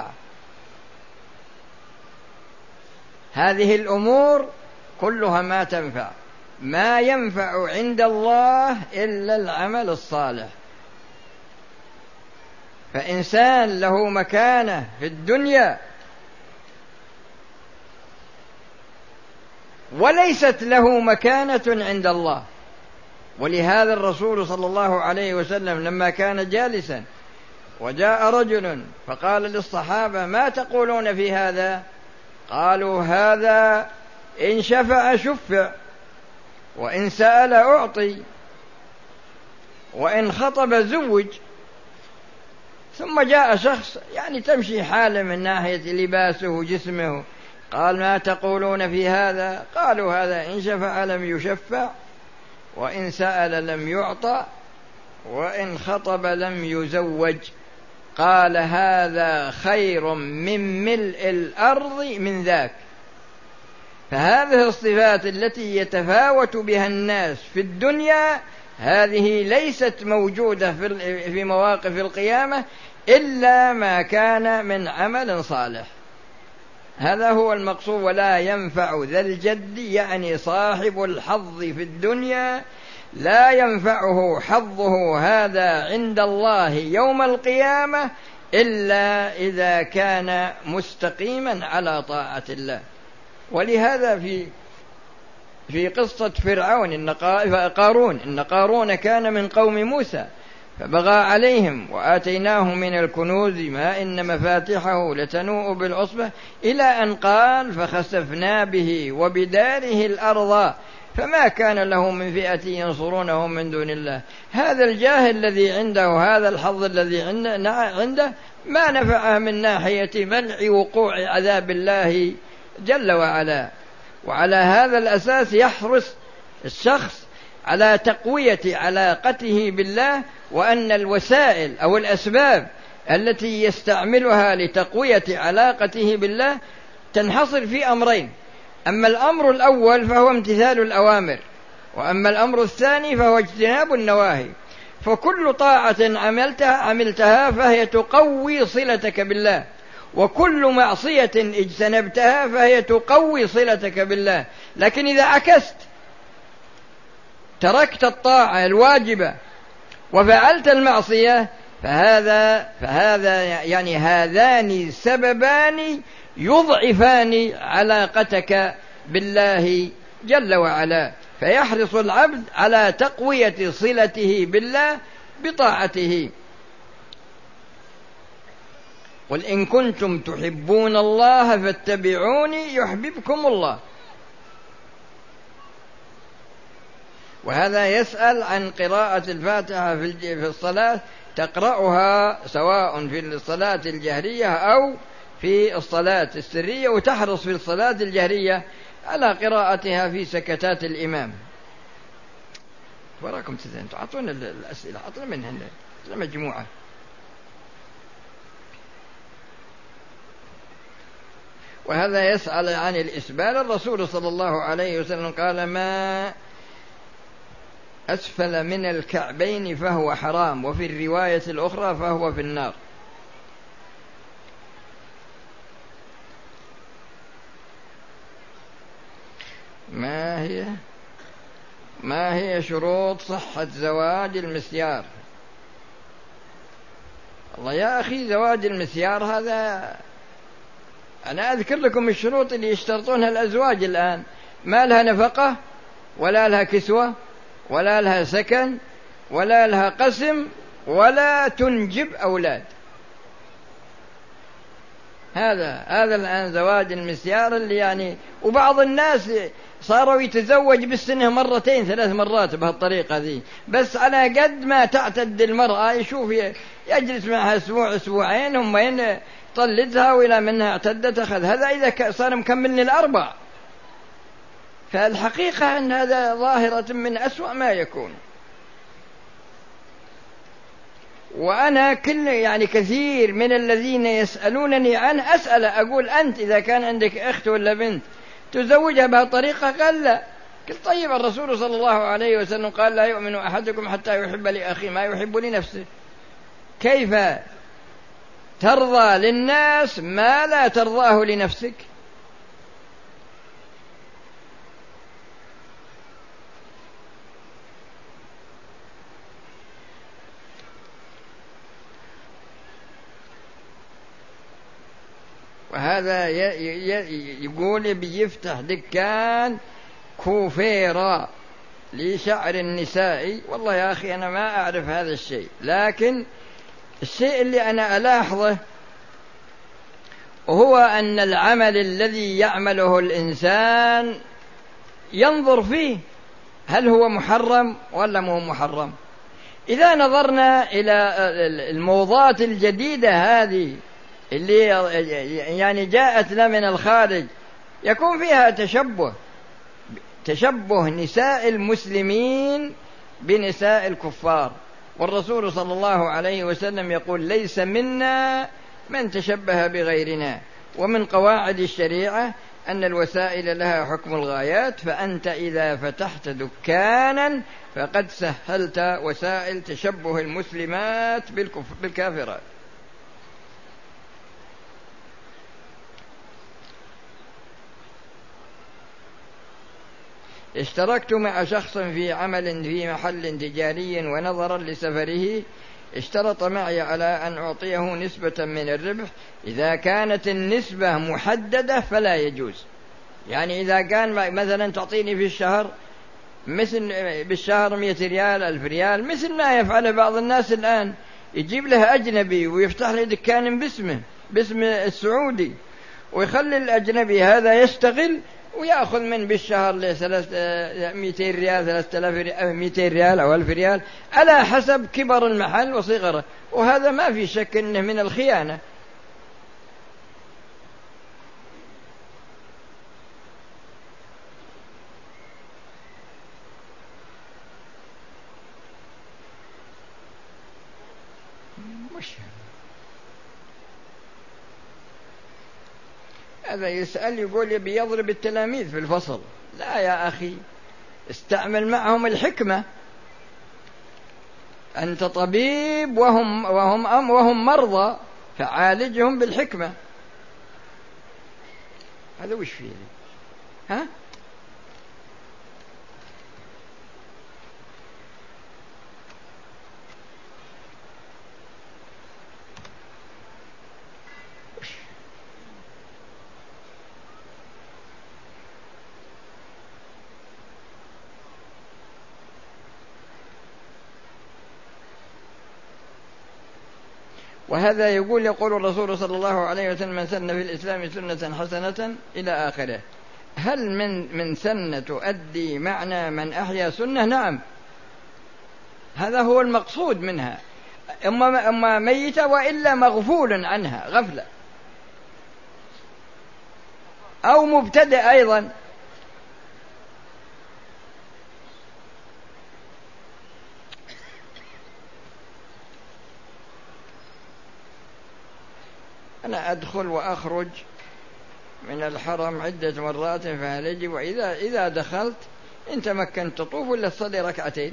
هذه الأمور كلها ما تنفع، ما ينفع عند الله إلا العمل الصالح. فإنسان له مكانة في الدنيا وليست له مكانة عند الله. ولهذا الرسول صلى الله عليه وسلم لما كان جالسا وجاء رجل فقال للصحابة: ما تقولون في هذا؟ قالوا: هذا إن شفع شفع، وإن سأل أعطي، وإن خطب زوج. ثم جاء شخص يعني تمشي حاله من ناحية لباسه وجسمه، قال: ما تقولون في هذا؟ قالوا: هذا إن شفع لم يشفع، وإن سأل لم يعطى، وإن خطب لم يزوج. قال: هذا خير من ملء الأرض من ذاك. فهذه الصفات التي يتفاوت بها الناس في الدنيا هذه ليست موجودة في مواقف القيامة إلا ما كان من عمل صالح. هذا هو المقصود. ولا ينفع ذا الجد يعني صاحب الحظ في الدنيا لا ينفعه حظه هذا عند الله يوم القيامة إلا إذا كان مستقيما على طاعة الله. ولهذا في قصة فرعون قارون، إن قارون كان من قوم موسى فبغى عليهم وآتيناه من الكنوز ما إن مفاتحه لتنوء بالعصبة، إلى أن قال: فخسفنا به وبداره الأرض فما كان له من فئة ينصرونه من دون الله. هذا الجاه الذي عنده، هذا الحظ الذي عنده ما نفعه من ناحية منع وقوع عذاب الله جل وعلا. وعلى هذا الأساس يحرص الشخص على تقوية علاقته بالله، وأن الوسائل أو الأسباب التي يستعملها لتقوية علاقته بالله تنحصر في أمرين: أما الأمر الأول فهو امتثال الأوامر، وأما الأمر الثاني فهو اجتناب النواهي. فكل طاعة عملتها فهي تقوي صلتك بالله، وكل معصية اجتنبتها فهي تقوي صلتك بالله. لكن إذا عكست، تركت الطاعة الواجبة وفعلت المعصية، فهذا يعني هذان سببان يضعفان علاقتك بالله جل وعلا. فيحرص العبد على تقوية صلته بالله بطاعته. قل إن كنتم تحبون الله فاتبعوني يحببكم الله. وهذا يسأل عن قراءة الفاتحة في الصلاة، تقرأها سواء في الصلاة الجهرية أو في الصلاة السرية، وتحرص في الصلاة الجهرية على قراءتها في سكتات الإمام. وراكم تزين تعطون الأسئلة، أطلع منهن مجموعة. وهذا يسأل عن الإسبال. الرسول صلى الله عليه وسلم قال: ما أسفل من الكعبين فهو حرام، وفي الرواية الأخرى فهو في النار. ما هي شروط صحة زواج المسيار؟ الله يا أخي، زواج المسيار هذا أنا أذكر لكم الشروط اللي يشترطونها الأزواج الآن: ما لها نفقة، ولا لها كسوة، ولا لها سكن، ولا لها قسم، ولا تنجب أولاد. هذا الآن زواج المسيار اللي يعني. وبعض الناس صاروا يتزوج بالسنة 2 3 مرات بهالطريقة ذي، بس على قد ما تعتد المرأة يشوف يجلس معها أسبوع أسبوعين هم يطلدها، وإلى منها اعتدت أخذ. هذا إذا صار مكمل 4. فالحقيقة أن هذا ظاهرة من أسوأ ما يكون. وأنا كثير من الذين يسألونني عنه أسأل أقول: أنت إذا كان عندك أخت ولا بنت تزوجها بهالطريقة؟ قال: لا. قلت: طيب الرسول صلى الله عليه وسلم قال: لا يؤمن أحدكم حتى يحب لأخيه ما يحب لنفسه. كيف ترضى للناس ما لا ترضاه لنفسك؟ وهذا يقول بيفتح دكان كوفيرا لشعر النساء. والله يا أخي أنا ما أعرف هذا الشيء، لكن الشيء اللي أنا ألاحظه هو أن العمل الذي يعمله الإنسان ينظر فيه هل هو محرم ولا مو محرم. إذا نظرنا إلى الموضات الجديدة هذه اللي يعني جاءت لنا من الخارج، يكون فيها تشبه نساء المسلمين بنساء الكفار، والرسول صلى الله عليه وسلم يقول ليس منا من تشبه بغيرنا. ومن قواعد الشريعة أن الوسائل لها حكم الغايات، فأنت إذا فتحت دكانا فقد سهلت وسائل تشبه المسلمات بالكافرات. اشتركت مع شخص في عمل في محل تجاري، ونظرا لسفره اشترط معي على أن أعطيه نسبة من الربح. إذا كانت النسبة محددة فلا يجوز. يعني إذا كان مثلا تعطيني في الشهر مثل بالشهر 100 ريال 1000 ريال، مثل ما يفعل بعض الناس الآن، يجيب له أجنبي ويفتح له دكان باسم السعودي، ويخلي الأجنبي هذا يشتغل ويأخذ من بالشهر 200 ريال 3200 ريال أو 1000 ريال على حسب كبر المحل وصغره. وهذا ما في شك أنه من الخيانة. هذا يسأل يقول يبي يضرب التلاميذ في الفصل. لا يا أخي، استعمل معهم الحكمة. أنت طبيب وهم مرضى، فعالجهم بالحكمة. هذا وش فيه؟ ها؟ وهذا يقول الرسول صلى الله عليه وسلم من سن في الإسلام سنة حسنة إلى آخره. هل من سنة تؤدي معنى من أحيا سنة؟ نعم، هذا هو المقصود منها، أما ميتة وإلا مغفول عنها غفلة، أو مبتدئ أيضا. أنا أدخل وأخرج من الحرم عدة مرات، فهل يجب إذا دخلت إن تمكنت تطوف ولا تصلي ركعتين؟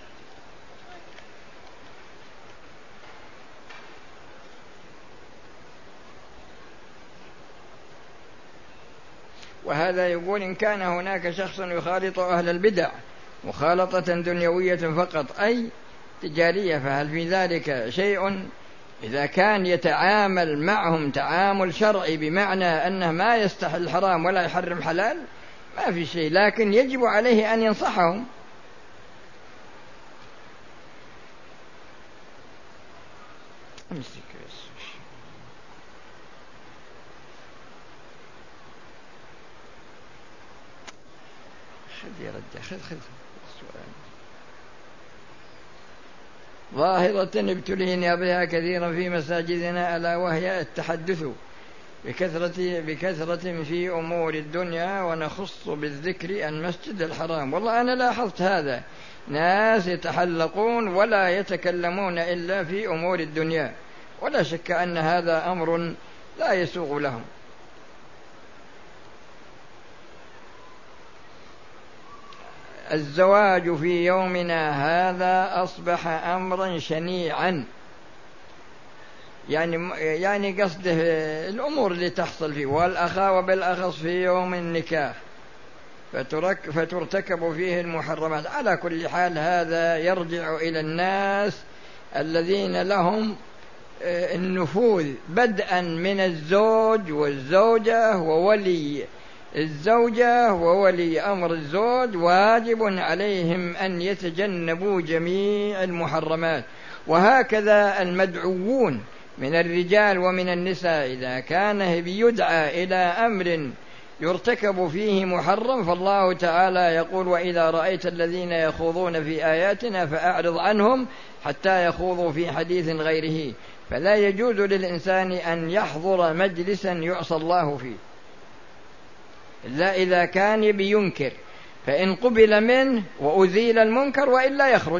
وهذا يقول إن كان هناك شخص يخالط أهل البدع مخالطة دنيوية فقط أي تجارية، فهل في ذلك شيء؟ إذا كان يتعامل معهم تعامل شرعي بمعنى أنه ما يستحل الحرام ولا يحرم حلال ما في شيء، لكن يجب عليه أن ينصحهم. خذ ظاهرة ابتلينا بها كثيرا في مساجدنا، ألا وهي التحدث بكثرة في أمور الدنيا، ونخص بالذكر المسجد الحرام. والله أنا لاحظت هذا، ناس يتحلقون ولا يتكلمون إلا في أمور الدنيا، ولا شك أن هذا أمر لا يسوغ لهم. الزواج في يومنا هذا أصبح أمرا شنيعا، يعني قصده الأمور اللي تحصل فيه، والأخا وبالأخص في يوم النكاح فترتكب فيه المحرمات. على كل حال هذا يرجع إلى الناس الذين لهم النفوذ بدءا من الزوج والزوجة وولي الزوجة وولي أمر الزوج، واجب عليهم أن يتجنبوا جميع المحرمات. وهكذا المدعوون من الرجال ومن النساء إذا كان يدعى إلى أمر يرتكب فيه محرم، فالله تعالى يقول: وإذا رأيت الذين يخوضون في آياتنا فأعرض عنهم حتى يخوضوا في حديث غيره. فلا يجوز للإنسان أن يحضر مجلسا يعصى الله فيه إلا إذا كان يبي ينكر، فإن قبل منه وأزيل المنكر، وإلا يخرج.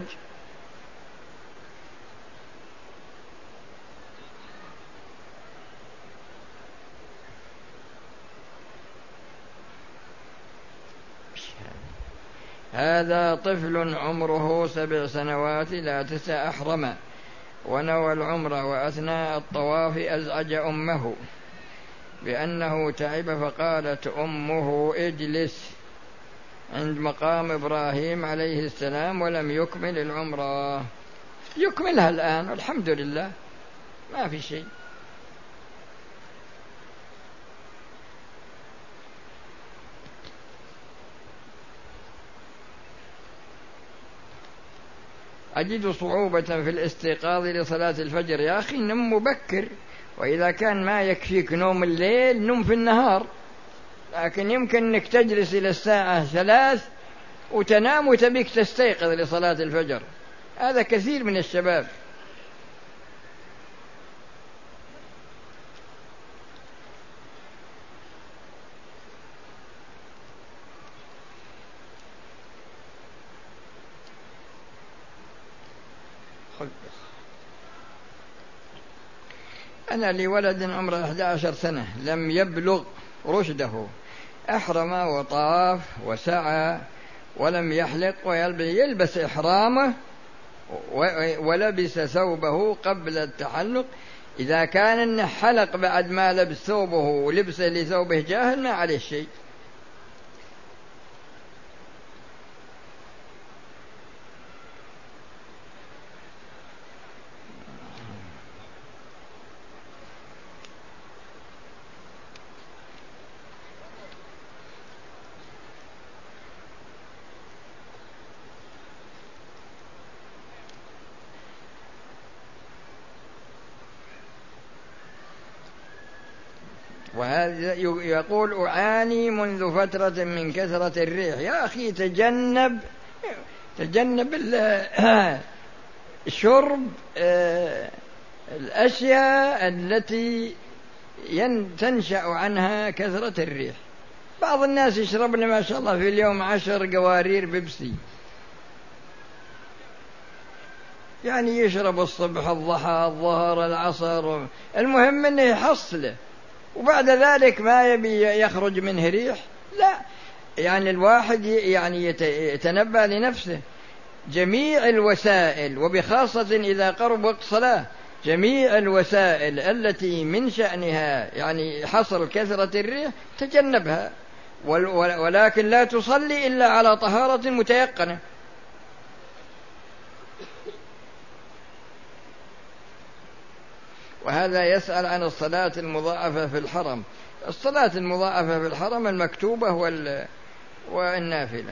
هذا طفل عمره 7 سنوات لا تسع أحرم، ونوى العمرة، وأثناء الطواف أزعج أمه بأنه تعب، فقالت أمه: اجلس عند مقام إبراهيم عليه السلام، ولم يكمل العمرة. يكملها الآن والحمد لله، ما في شيء. أجد صعوبة في الاستيقاظ لصلاة الفجر. يا أخي نم مبكر، وإذا كان ما يكفيك نوم الليل نم في النهار، لكن يمكن أنك تجلس إلى الساعة 3 وتنام وتبيك تستيقظ لصلاة الفجر. هذا كثير من الشباب. أنا لي ولد عمره 11 سنة لم يبلغ رشده، أحرم وطاف وسعى ولم يحلق ويلبس إحرامه ولبس ثوبه قبل التحلق. إذا كان إنه حلق بعد ما لبس ثوبه ولبسه لثوبه جاهل ما عليه شيء. وهذا يقول: أعاني منذ فترة من كثرة الريح. يا أخي تجنب شرب الأشياء التي تنشأ عنها كثرة الريح. بعض الناس يشربن ما شاء الله في اليوم 10 قوارير بيبسي، يعني يشرب الصبح الضحى الظهر العصر، المهم أنه يحصله، وبعد ذلك ما يبي يخرج منه ريح. لا، يعني الواحد يعني يتنبه لنفسه. جميع الوسائل، وبخاصة إذا قرب وقت صلاة، جميع الوسائل التي من شأنها يعني حصل كثرة الريح تجنبها، ولكن لا تصلي إلا على طهارة متيقنة. وهذا يسأل عن الصلاة المضاعفة في الحرم. الصلاة المضاعفة في الحرم المكتوبة والنافلة.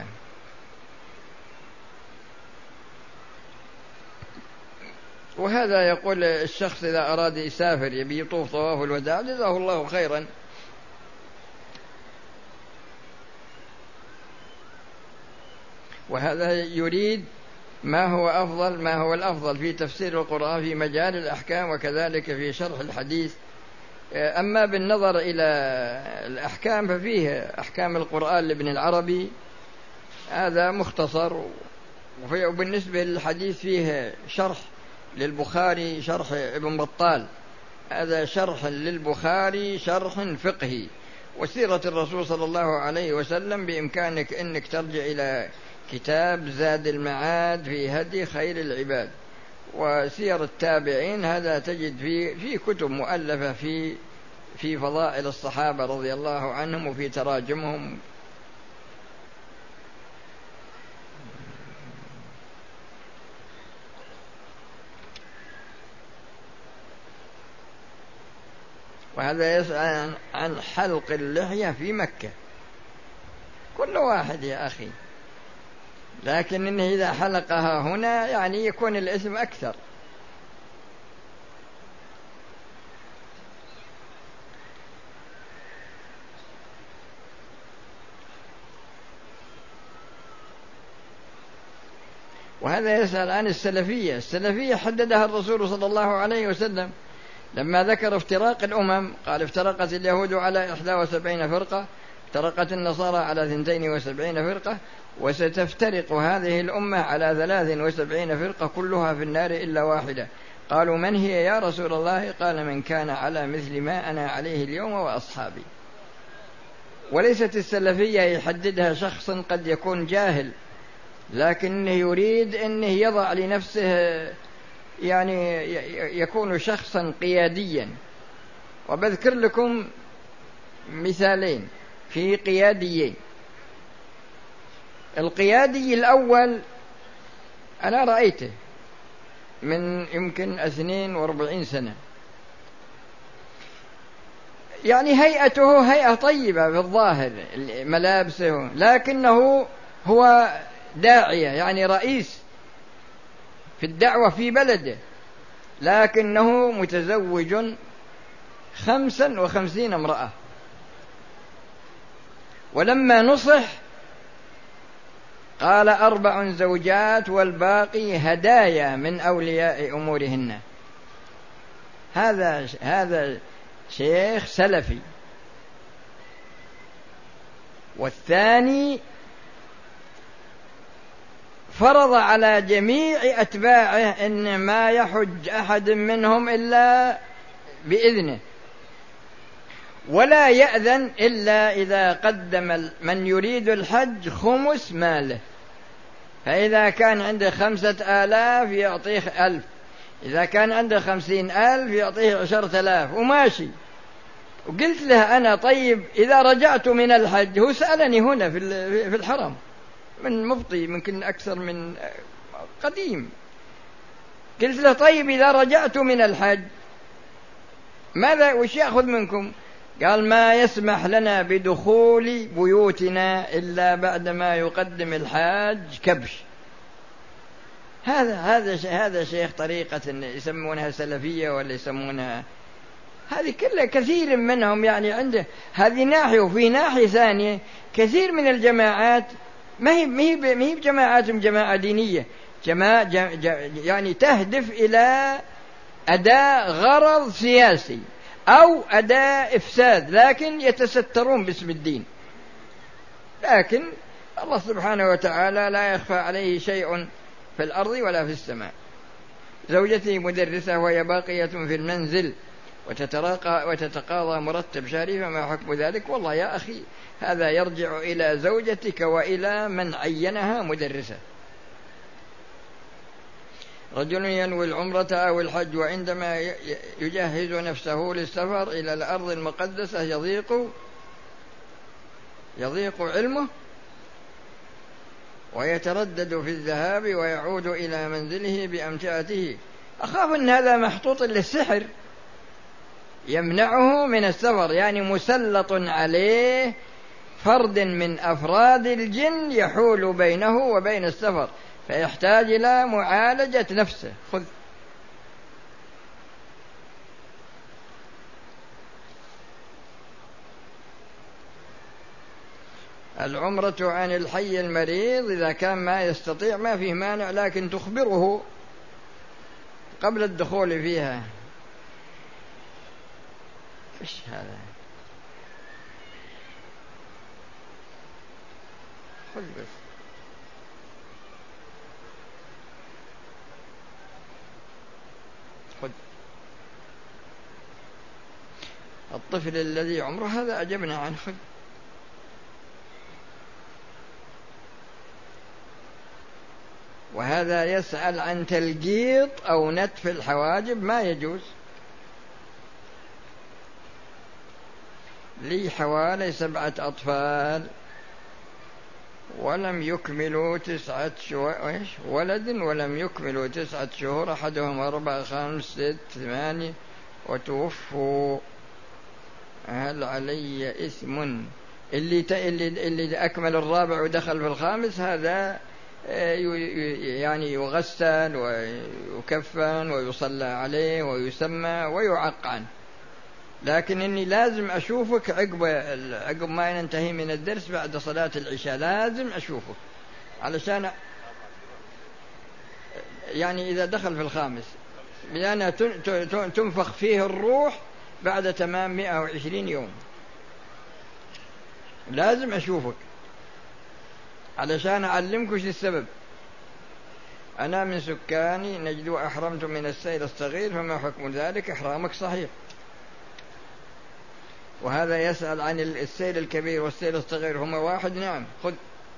وهذا يقول الشخص إذا أراد يسافر يبي يطوف طواف الوداع جزاه الله خيرا. وهذا يريد ما هو الأفضل في تفسير القرآن في مجال الأحكام، وكذلك في شرح الحديث. أما بالنظر إلى الأحكام ففيه أحكام القرآن لابن العربي، هذا مختصر، وبالنسبة للحديث فيه شرح للبخاري، شرح ابن بطال، هذا شرح للبخاري شرح فقهي. وسيرة الرسول صلى الله عليه وسلم بإمكانك أنك ترجع إلى كتاب زاد المعاد في هدي خير العباد، وسير التابعين هذا تجد في كتب مؤلفة في فضائل الصحابة رضي الله عنهم وفي تراجمهم. وهذا يسأل عن حلق اللحية في مكة، كل واحد يا أخي، لكن إنه إذا حلقها هنا يعني يكون الإثم أكثر. وهذا يسأل عن السلفية. السلفية حددها الرسول صلى الله عليه وسلم لما ذكر افتراق الأمم، قال افترقت اليهود على 71 فرقة، افترقت النصارى على 72 فرقة، وستفترق هذه الأمة على 73 فرقة كلها في النار إلا واحدة. قالوا من هي يا رسول الله؟ قال من كان على مثل ما أنا عليه اليوم وأصحابي. وليست السلفية يحددها شخص قد يكون جاهل، لكنه يريد أنه يضع لنفسه يعني يكون شخصا قياديا. وبذكر لكم مثالين في قياديين. القيادي الأول أنا رأيته من يمكن 42 سنة، يعني هيئته هيئة طيبة في الظاهر، ملابسه، لكنه هو داعية يعني رئيس في الدعوة في بلده، لكنه متزوج 55 امرأة. ولما نصح قال 4 زوجات والباقي هدايا من أولياء أمورهن. هذا شيخ سلفي. والثاني فرض على جميع أتباعه أن ما يحج أحد منهم إلا بإذنه، ولا يأذن إلا إذا قدم من يريد الحج خمس ماله. فإذا كان عنده 5000 يعطيه 1000، إذا كان عنده 50,000 يعطيه 10,000 وماشي. وقلت له أنا طيب إذا رجعت من الحج، هو سألني هنا في الحرم من مفطي يمكن أكثر من قديم، قلت له طيب إذا رجعت من الحج ماذا وش يأخذ منكم؟ قال ما يسمح لنا بدخول بيوتنا إلا بعدما يقدم الحاج كبش. هذا شيخ طريقة يسمونها سلفية ولا يسمونها، هذه كلها كثير منهم يعني عنده هذه ناحية. وفي ناحية ثانية كثير من الجماعات ما هي بجماعات جماعة دينية، يعني تهدف إلى أداء غرض سياسي أو أداء إفساد، لكن يتسترون باسم الدين. لكن الله سبحانه وتعالى لا يخفى عليه شيء في الأرض ولا في السماء. زوجتي مدرسة وهي باقية في المنزل وتتقاضى مرتب شهري، فما حكم ذلك؟ والله يا أخي هذا يرجع إلى زوجتك وإلى من عينها مدرسة. رجل ينوي العمرة أو الحج وعندما يجهز نفسه للسفر إلى الأرض المقدسة يضيق علمه ويتردد في الذهاب ويعود إلى منزله بأمتعته. أخاف أن هذا محطوط للسحر يمنعه من السفر، يعني مسلط عليه فرد من أفراد الجن يحول بينه وبين السفر، فيحتاج إلى معالجة نفسه. خذ العمرة عن الحي المريض إذا كان ما يستطيع ما فيه مانع، لكن تخبره قبل الدخول فيها. إيش هذا؟ خذ بس. خذ الطفل الذي عمره هذا أجبنا عنه. خذ وهذا يسأل عن تلقيط أو نتف الحواجب ما يجوز. لي حوالي 7 أطفال ولم يكملوا 9 ولد ولم يكملوا 9 شهور، أحدهم 4 5 6 8 وتوفوا، هل علي إثم؟ اللي أكمل الرابع ودخل في الخامس هذا يعني يغسل ويكفن ويصلى عليه ويسمى ويعق عنه، لكن إني لازم أشوفك عقب ما ننتهي من الدرس بعد صلاة العشاء، لازم أشوفك علشان يعني إذا دخل في الخامس، لأنها تنفخ فيه الروح بعد تمام 120 يوم، لازم أشوفك علشان أعلمك وش السبب. أنا من سكاني نجد أحرمت من السيل الصغير فما حكم ذلك؟ إحرامك صحيح. وهذا يسأل عن السيل الكبير والسيل الصغير هما واحد؟ نعم، خذ.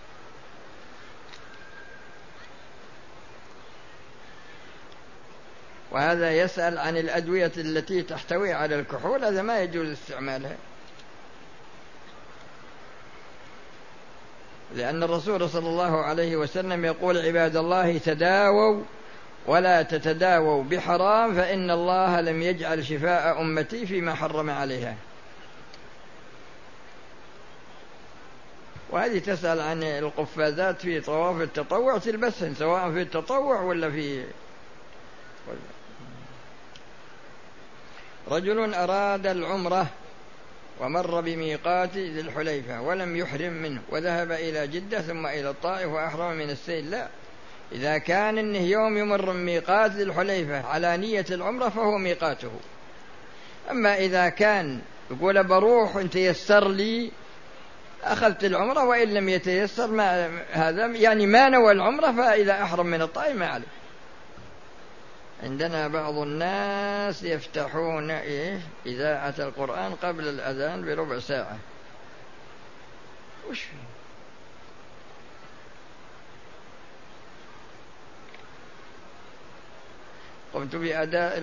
وهذا يسأل عن الأدوية التي تحتوي على الكحول، هذا ما يجوز استعمالها، لأن الرسول صلى الله عليه وسلم يقول: عباد الله تداووا ولا تتداووا بحرام فإن الله لم يجعل شفاء أمتي فيما حرم عليها. وهذه تسأل عن القفازات في طواف التطوع، تلبسهن سواء في التطوع ولا في. رجل أراد العمرة ومر بميقات ذي الحليفة ولم يحرم منه وذهب إلى جدة ثم إلى الطائف وأحرم من السيل. لا، إذا كان إنه يوم يمر ميقات ذي الحليفة على نية العمرة فهو ميقاته. أما إذا كان يقول بروح إن تيسر لي أخذت العمرة، وإن لم يتيسر ما هذا يعني ما نوى العمرة، فإذا أحرم من الطائف ما عليه. عندنا بعض الناس يفتحون إذاعة القرآن قبل الأذان بربع ساعة. وش قمت بأداء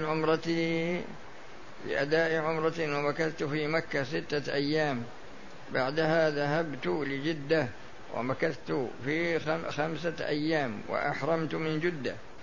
عمرة ومكثت في مكة 6 أيام، بعدها ذهبت لجدة ومكثت في 5 أيام وأحرمت من جدة.